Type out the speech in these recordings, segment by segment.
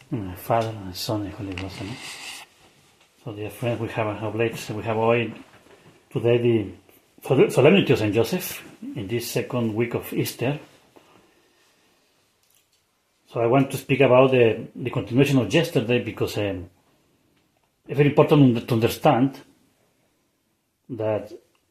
Father and Son and Holy Ghost. Amen. So, dear friends, we have already today the Solemnity of Saint Joseph in this second week of Easter. So, I want to speak about the continuation of yesterday because it's very important to understand that.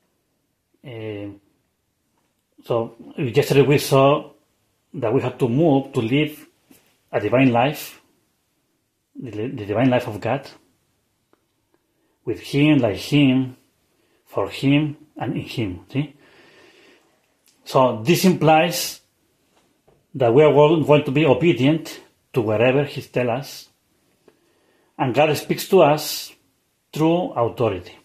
So, yesterday we saw that we have to move to live a divine life, the divine life of God, with Him, like Him, for Him, and in Him. See? So this implies that we are going to be obedient to whatever He tells us, and God speaks to us through authority.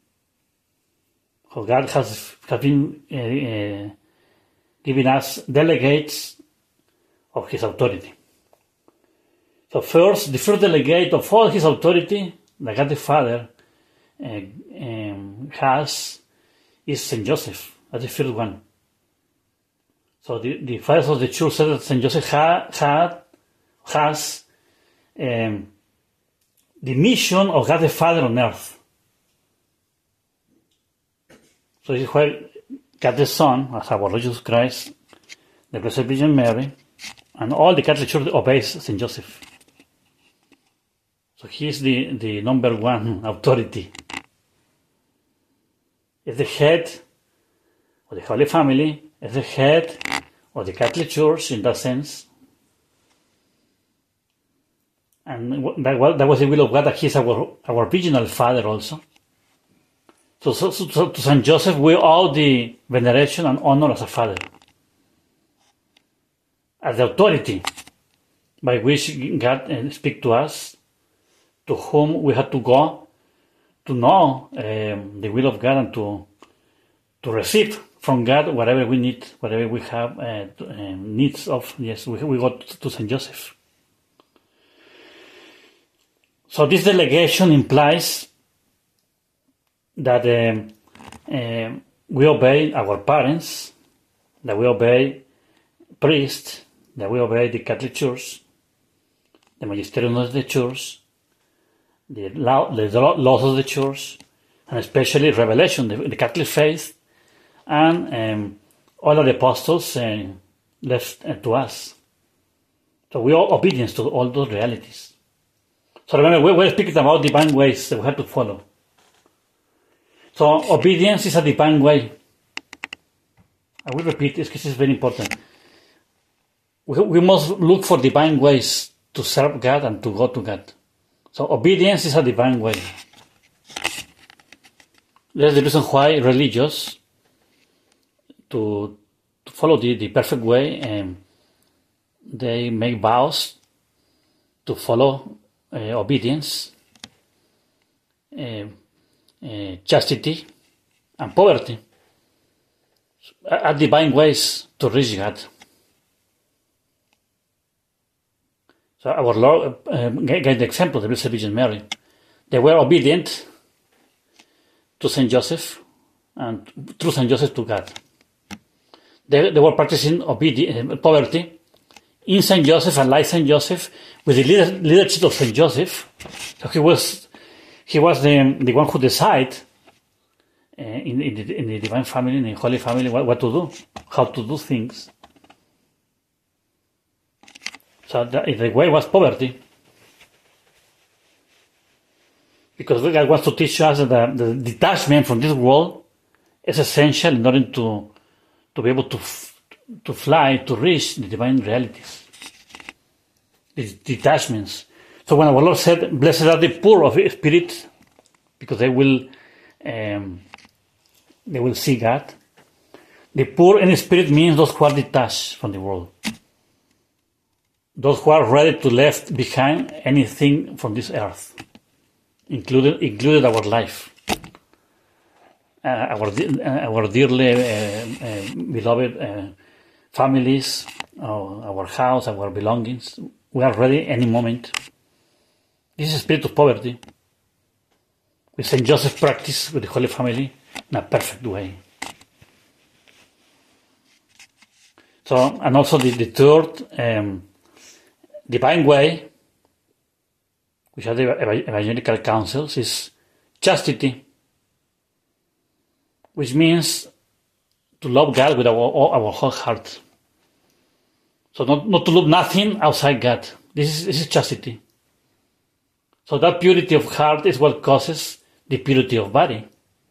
So God has been giving us delegates of His authority. So the first delegate of all His authority that God the Father has is Saint Joseph. That's the first one. So the fathers of the church said that Saint Joseph has the mission of God the Father on earth. So this is why God the Son, as our Lord Jesus Christ, the Blessed Virgin Mary, and all the Catholic Church obeys Saint Joseph. So he is the number one authority. Is the head of the Holy Family, is the head of the Catholic Church in that sense. And that was the will of God, that He is our original Father also. So to Saint Joseph we owe the veneration and honor as a father, as the authority by which God speaks to us, to whom we have to go to know the will of God and to receive from God whatever we need, whatever we have needs of. Yes, we go to Saint Joseph. So this delegation implies that we obey our parents, that we obey priests, that we obey the Catholic Church, the magisterium of the Church, the laws of the Church, and especially Revelation, the Catholic faith, and all of the apostles left to us. So we owe obedience to all those realities. So remember, we're speaking about divine ways that we have to follow. So obedience is a divine way. I will repeat this because it's very important. We must look for divine ways to serve God and to go to God. So obedience is a divine way. That's the reason why religious, to follow the perfect way, they make vows to follow obedience, chastity, and poverty are divine ways to reach God. So our Lord gave the example, the Blessed Virgin Mary. They were obedient to Saint Joseph and through Saint Joseph to God. They were practicing poverty in Saint Joseph and like Saint Joseph with the leadership of Saint Joseph. So he was the one who decided in the divine family, in the Holy Family, what to do, how to do things. So the way was poverty. Because God wants to teach us that the detachment from this world is essential in order to be able to fly, to reach the divine realities. These detachments. So when our Lord said, "Blessed are the poor of spirit, because they will see God." The poor in spirit means those who are detached from the world. Those who are ready to leave behind anything from this earth, included our life, our dearly beloved families, our house, our belongings. We are ready any moment. This is a spirit of poverty, which Saint Joseph practiced with the Holy Family in a perfect way. So, and also the third divine way which are the evangelical councils, is chastity, which means to love God with our whole heart. So not to love nothing outside God. This is chastity. So that purity of heart is what causes the purity of body.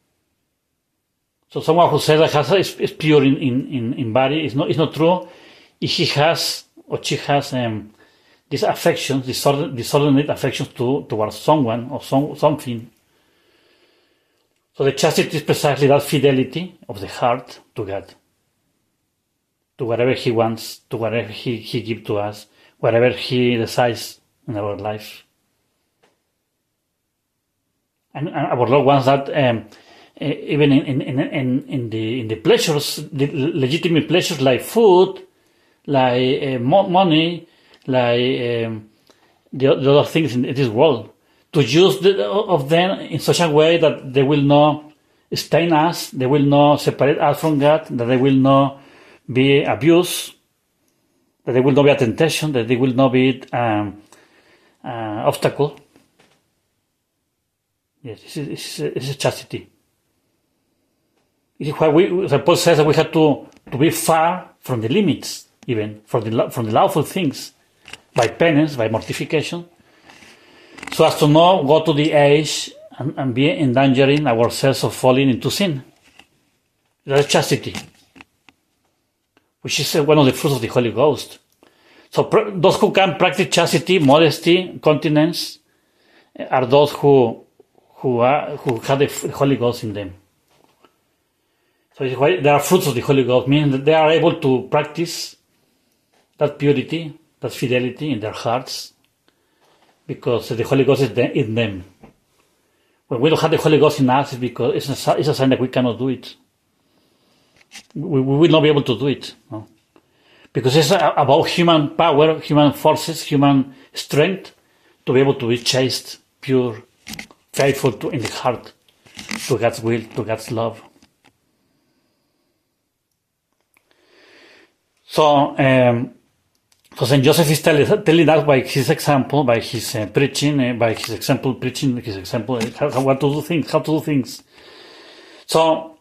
So someone who says that is pure in body is not true. If he has or she has these affections, disordered affections towards someone or something. So the chastity is precisely that fidelity of the heart to God, to whatever He wants, to whatever He gives to us, whatever He decides in our life. And our Lord wants that even in the pleasures, the legitimate pleasures like food, like money, like the other things in this world, to use of them in such a way that they will not stain us, they will not separate us from God, that they will not be abused, that they will not be a temptation, that they will not be obstacle. Yes, this is chastity. This is why Paul says that we have to be far from the limits, even from the lawful things, by penance, by mortification, so as to not go to the edge and be endangering ourselves of falling into sin. That is chastity, which is one of the fruits of the Holy Ghost. So those who can practice chastity, modesty, continence, are those who have the Holy Ghost in them. So it's why there are fruits of the Holy Ghost, meaning that they are able to practice that purity, that fidelity in their hearts, because the Holy Ghost is in them. When we don't have the Holy Ghost in us, it's because it's a sign that we cannot do it. We will not be able to do it. No? Because it's about human power, human forces, human strength to be able to be chaste, pure, faithful in the heart to God's will, to God's love. So Saint Joseph is telling us by his example, by his preaching, what to do things, how to do things. So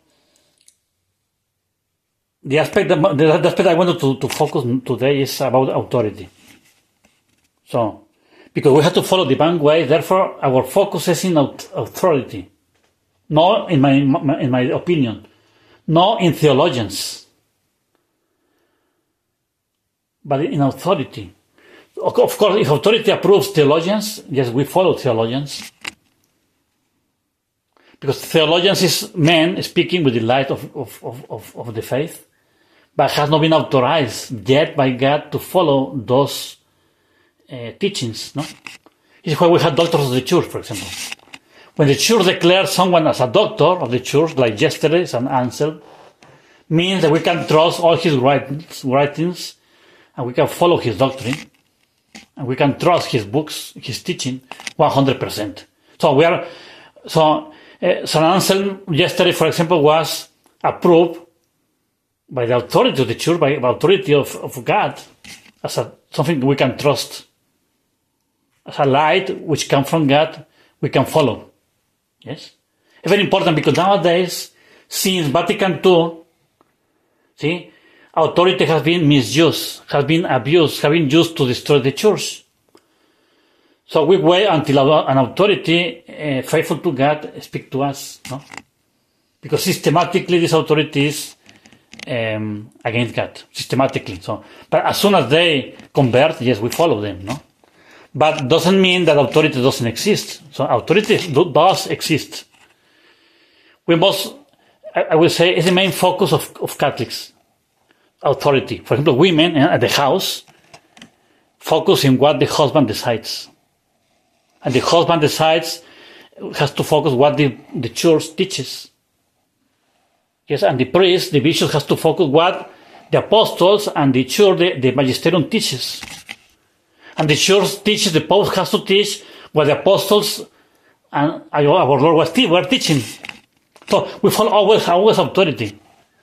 the aspect I wanted to focus today is about authority. So, because we have to follow divine way, therefore our focus is in authority, not in my opinion, not in theologians, but in authority. Of course, if authority approves theologians, yes, we follow theologians. Because theologians is men speaking with the light of the faith, but has not been authorized yet by God to follow those teachings. No? This is why we have doctors of the church, for example. When the church declares someone as a doctor of the church, like yesterday, St. Anselm, means that we can trust all his writings, and we can follow his doctrine, and we can trust his books, his teaching, 100%. So St. Anselm yesterday, for example, was approved by the authority of the church, by the authority of God, as something we can trust, as a light which comes from God, we can follow. Yes, it's very important because nowadays, since Vatican II, see, authority has been misused, has been abused, has been used to destroy the church. So we wait until an authority faithful to God speak to us, no? Because systematically this authority is against God, systematically. So, but as soon as they convert, yes, we follow them, no? But doesn't mean that authority doesn't exist. So authority does exist. We must, I will say, is the main focus of Catholics. Authority. For example, women at the house focus in what the husband decides. And the husband has to focus what the church teaches. Yes, and the priest, the bishop, has to focus what the apostles and the church, the magisterium teaches. And the church teaches, the pope has to teach what the apostles and our Lord were teaching. So we follow always authority.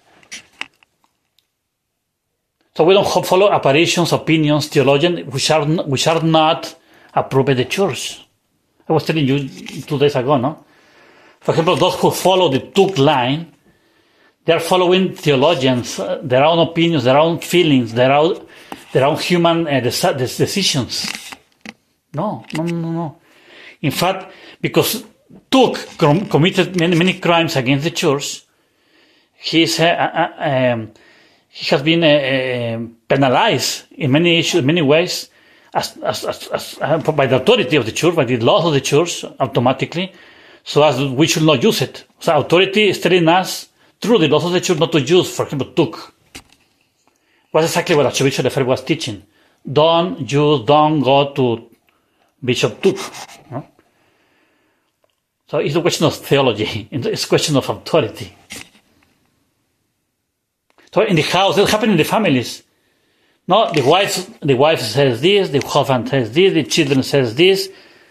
So we don't follow apparitions, opinions, theologians, which are not approved by the church. I was telling you 2 days ago, no? For example, those who follow the Tuck line, they are following theologians, their own opinions, their own feelings, their own human decisions. No. In fact, because Tuck committed many crimes against the church, he has been penalized in many ways by the authority of the church, by the laws of the church, automatically, so as we should not use it. So authority is telling us through the laws of the church not to use, for example, Tuck. Was exactly what Archbishop Lefebvre was teaching. Don't go to Bishop Tuck. No? So it's a question of theology. It's a question of authority. So in the house, it happens in the families. No, the wife says this, the husband says this, the children says this.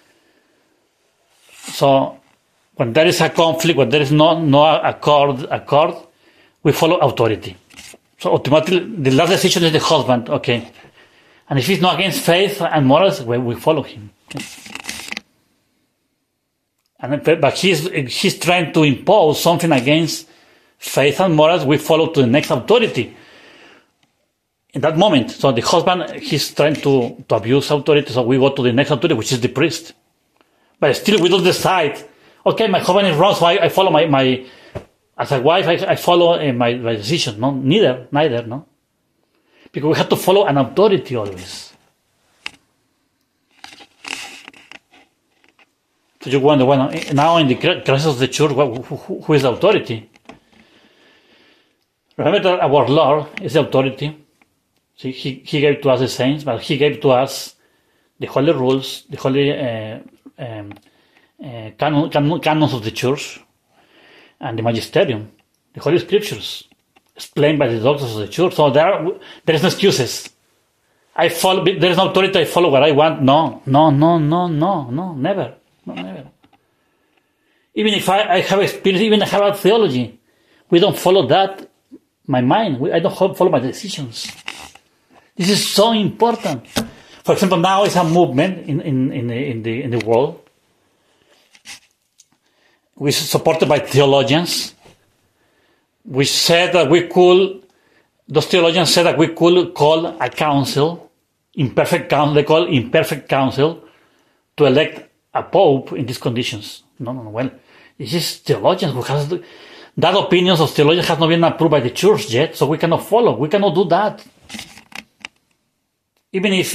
So when there is a conflict, when there is no accord, we follow authority. So ultimately, the last decision is the husband, okay. And if he's not against faith and morals, we follow him. Okay? But he's trying to impose something against faith and morals, we follow to the next authority. In that moment, so the husband, he's trying to abuse authority, so we go to the next authority, which is the priest. But still, we don't decide, okay, my husband is wrong, so I follow my as a wife, I follow my decision. No, neither, no. Because we have to follow an authority always. So you wonder, well, now in the crisis of the church, who is the authority? Remember that our Lord is the authority. See, he gave to us the saints, but he gave to us the holy rules, the holy canons of the church, and the magisterium, the holy scriptures, explained by the doctors of the church. So there is no excuses. There is no authority, I follow what I want. No, never. No, never. Even if I have experience, even if I have a theology, we don't follow that, my mind. I don't follow my decisions. This is so important. For example, now is a movement in the world, which is supported by theologians, which said that those theologians said that we could call a council, they call imperfect council, to elect a pope in these conditions. No. Well, this is theologians who has that opinions of theologians has not been approved by the church yet, so we cannot follow. We cannot do that. Even if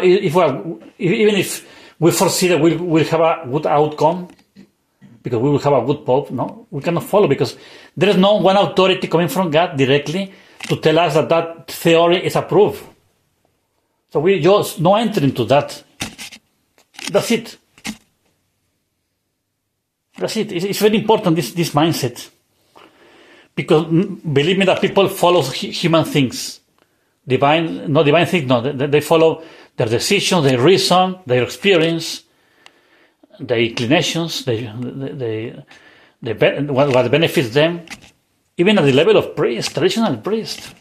we foresee that we'll have a good outcome, because we will have a good pope, no, we cannot follow, because there is no one authority coming from God directly to tell us that theory is approved. So we just no enter into that. That's it. It's very important, this mindset. Because believe me that people follow human things. Divine things, no. They follow their decisions, their reason, their experience, their inclinations, what benefits them, even at the level of priest, traditional priest.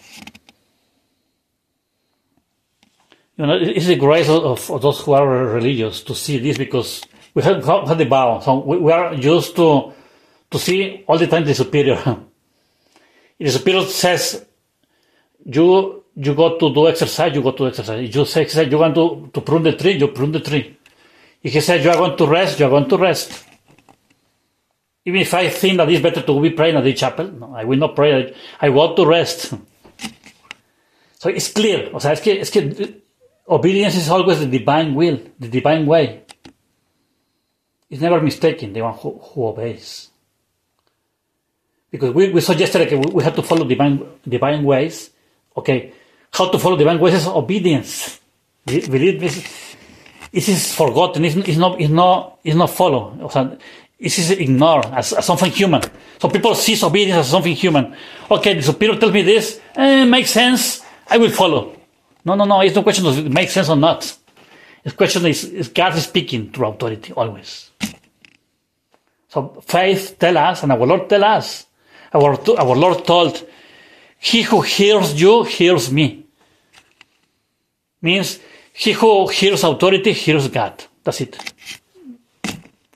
It's the grace of those who are religious to see this, because we have the vow, so we are used to see all the time the superior. If the superior says, you go to do exercise, you go to exercise. If you say exercise, you want to prune the tree, you prune the tree. If he says you are going to rest, you are going to rest. Even if I think that it's better to be praying at the chapel, no, I will not pray. I want to rest. So it's clear. O sea, es que obedience is always the divine will, the divine way. It's never mistaken, the one who obeys. Because we suggested that we have to follow divine ways. Okay, how to follow divine ways is obedience. Believe me, it is forgotten. It's not follow. O sea, it is ignored as something human. So people see obedience as something human. Okay, the superior tells me this, makes sense, I will follow. No, it's no question of it makes sense or not. The question is God is speaking through authority, always. So faith tells us, and our Lord tells us, our Lord told, he who hears you, hears me. Means, he who hears authority, hears God. That's it.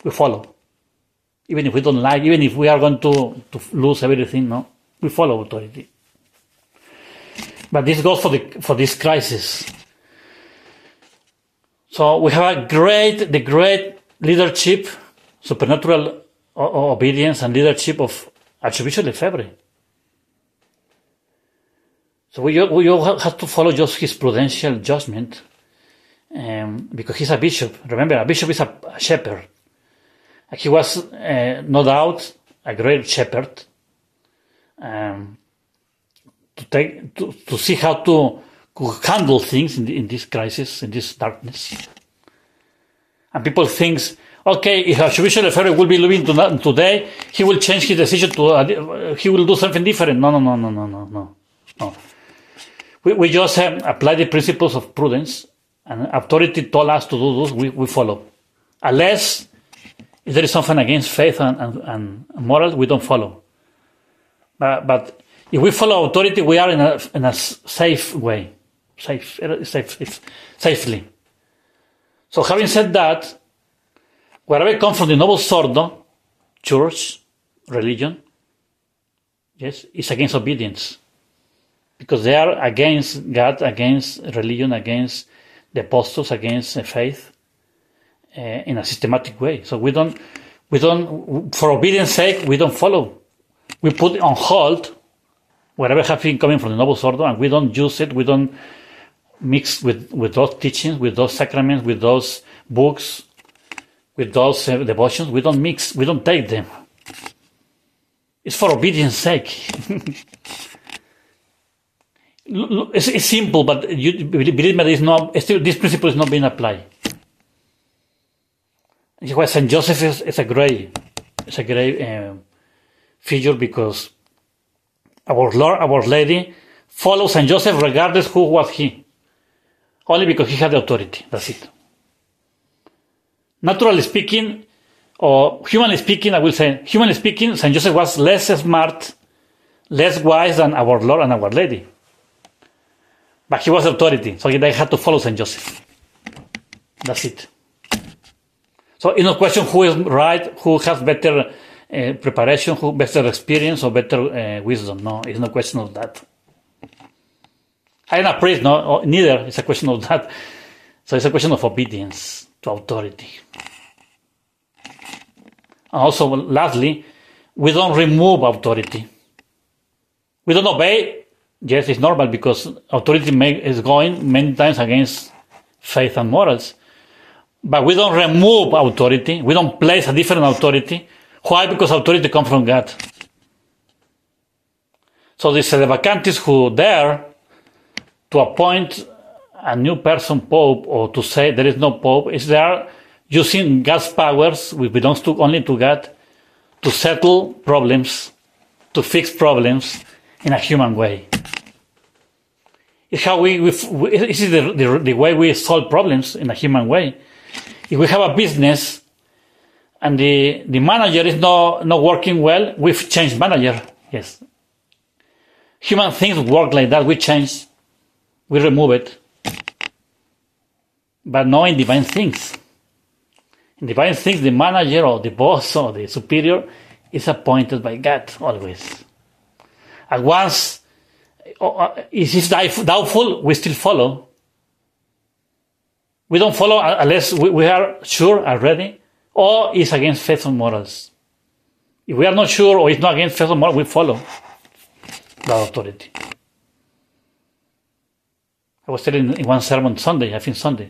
we follow. Even if we don't like, even if we are going to lose everything, no, we follow authority. But this goes for this crisis. So we have the great leadership, supernatural obedience and leadership of Archbishop Lefebvre. So we all have to follow just his prudential judgment, because he's a bishop. Remember, a bishop is a shepherd. He was, no doubt, a great shepherd, to see how to handle things in this crisis, in this darkness. And people think, okay, if Archbishop Lefebvre will be living today, he will change his decision he will do something different. No. We just apply the principles of prudence, and authority told us to do this, we follow. Unless if there is something against faith and morals, we don't follow. But if we follow authority, we are in a safe way, safely. So having said that, wherever it comes from the Novus Ordo, church, religion, yes, it's against obedience. Because they are against God, against religion, against the apostles, against faith, in a systematic way. So we don't, for obedience sake, we don't follow. We put it on hold, whatever has been coming from the Novus Ordo, and we don't use it, we don't mix with those teachings, with those sacraments, with those books, with those devotions. We don't mix, we don't take them. It's for obedience sake. It's simple, but believe me, this principle is not being applied. St. Joseph is a great figure, because our Lord, our Lady, follows St. Joseph regardless who was he. Only because he had the authority. That's it. Naturally speaking, or humanly speaking, I will say, humanly speaking, St. Joseph was less smart, less wise than our Lord and our Lady. But he was authority, so they had to follow St. Joseph. That's it. So it's no question who is right, who has better preparation, who better experience, or better wisdom. No, it's no question of that. I am a priest, no, neither. It's a question of that. So it's a question of obedience to authority. And also, lastly, we don't remove authority. We don't obey. Yes, it's normal, because authority is going many times against faith and morals. But we don't remove authority. We don't place a different authority. Why? Because authority comes from God. So the sedevacantists who dare to appoint a new person pope, or to say there is no pope, is they are using God's powers, which belongs only to God, to settle problems, to fix problems in a human way. It's how this is the way we solve problems, in a human way. If we have a business and the manager is not working well, we've changed manager. Yes. Human things work like that. We change, we remove it. But not in divine things. In divine things, the manager or the boss or the superior is appointed by God always. And once it is doubtful, we still follow. We don't follow unless we are sure already, or it's against faith and morals. If we are not sure, or it's not against faith and morals, we follow the authority. I was telling in one sermon Sunday, I think Sunday,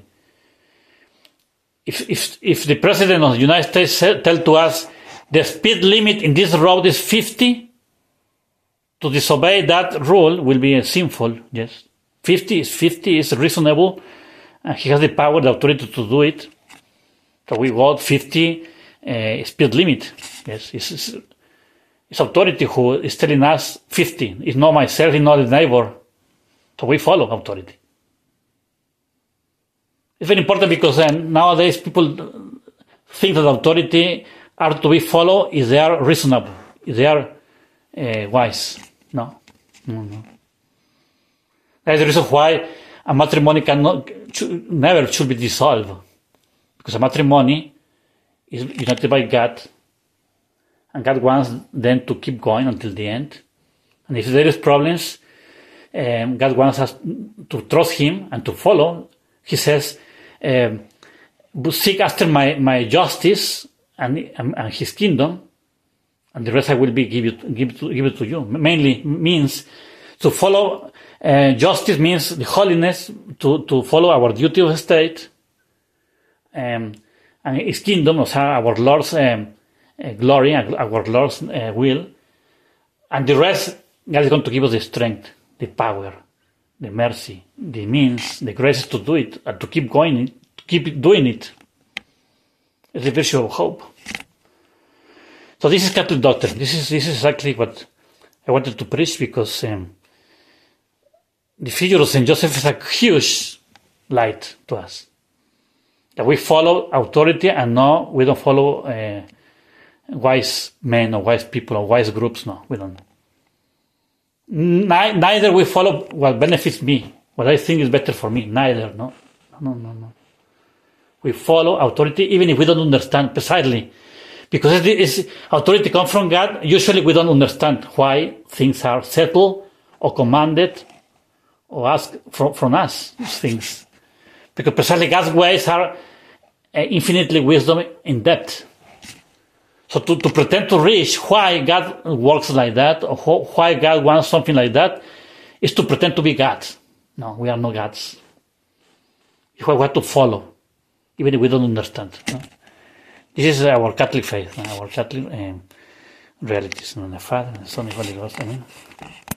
if the President of the United States tell to us the speed limit in this road is 50, to disobey that rule will be sinful. Yes, 50 is reasonable. And he has the power, the authority to do it. So we got 50 speed limit. Yes, it's authority who is telling us 50. It's not myself, it's not the neighbor. So we follow authority. It's very important, because nowadays people think that authority are to be followed if they are reasonable, if they are wise. No. That's the reason why a matrimony never should be dissolved. Because a matrimony is united by God, and God wants them to keep going until the end. And if there is problems, God wants us to trust Him and to follow. He says, seek after my justice and His kingdom, and the rest I will give it to you. Mainly means to follow justice, means the holiness, to follow our duty of state, and His kingdom, our Lord's glory, our Lord's will, and the rest God is going to give us the strength, the power, the mercy, the means, the grace to do it, and to keep going, to keep doing it. It's the virtue of hope. So this is Catholic doctrine. This is exactly what I wanted to preach, because the figure of Saint Joseph is a huge light to us. That we follow authority, and no, we don't follow wise men or wise people or wise groups. No, we don't. Neither we follow what benefits me, what I think is better for me. Neither, no. We follow authority even if we don't understand precisely. Because authority comes from God, usually we don't understand why things are settled or commanded or asked from us, these things. Because precisely God's ways are infinitely wisdom in depth. So to pretend to reach why God works like that, or why God wants something like that, is to pretend to be God. No, we are not gods. We have to follow, even if we don't understand. No? This is our Catholic faith, our Catholic realities. In the Father, and the Son, and the Holy Ghost. Amen.